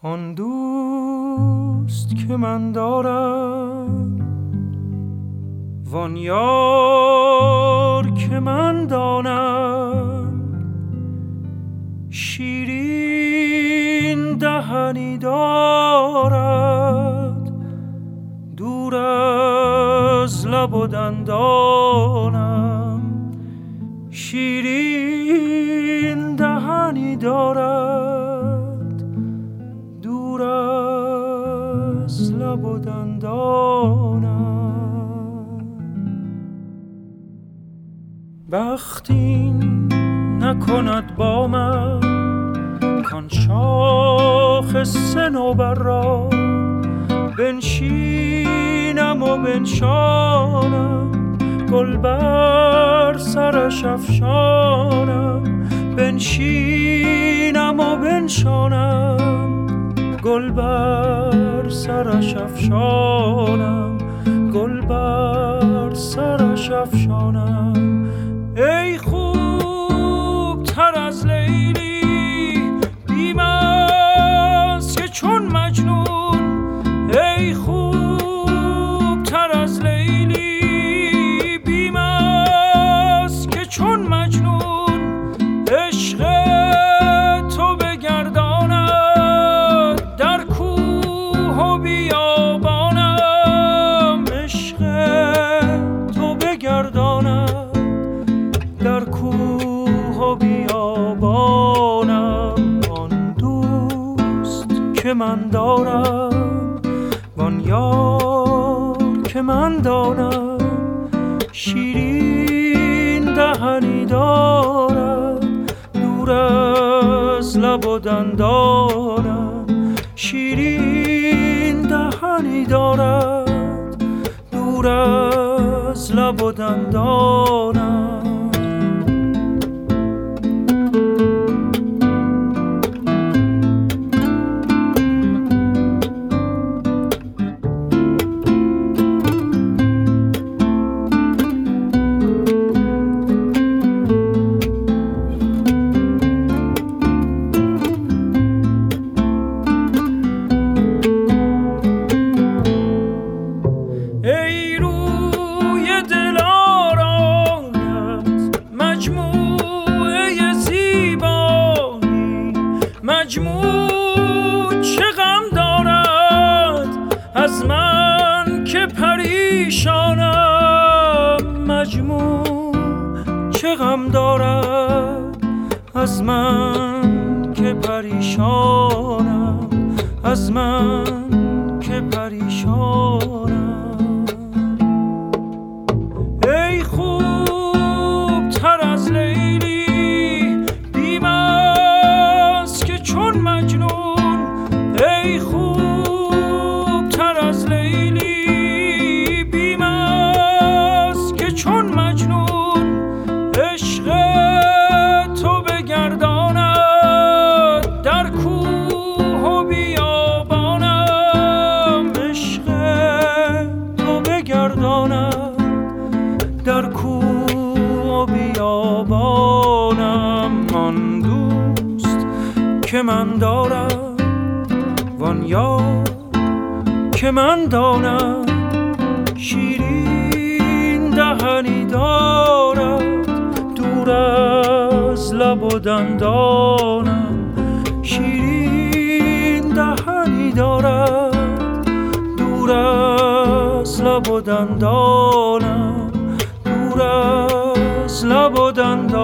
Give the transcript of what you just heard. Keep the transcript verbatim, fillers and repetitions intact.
آن دوست که من دارم، وان یار که من دانم، شیرین دهنی دارد دور از لب و دندانم، شیرین دهنی دارد دور از لب و دندانم. بختین نکند با من کان شاخ صنوبر را، بنشینم و بنشانم گل بر سرش افشانم، بنشینم و بنشانم گل بر سرش افشانم، گل بر سرش افشانم. ای خوب تر از لیلی بیم است که چون مجنون، ای خوب تر از لیلی بیم است که چون مجنون، عشق تو بگرداند در کوه و بیابانم، عشق تو بگرداند در کوه و بیابانم. آن دوست که من دارم، وان یار که من دانم، شیرین دهنی دارد دور از لب و دندانم، شیرین دهنی دارد دور از لب و دندانم. مجموع چه غم دارد از من که پریشانم، مجموع چه غم دارد از من که پریشانم، از من که پریشانم. ای خوب تر از لیلی بیم است که چون مجنون، ای خوب تر از لیلی بیم است که چون مجنون، عشق تو بگرداند در کوه و بیابانم، عشق تو بگرداند در کوه و بیابانم. آن دوست که من دارم، وان یار که من دانم، شیرین دهنی دارد دور از لب و دندانم، شیرین دهنی دارد دور از لب و دندانم، دور از لب و دندانم.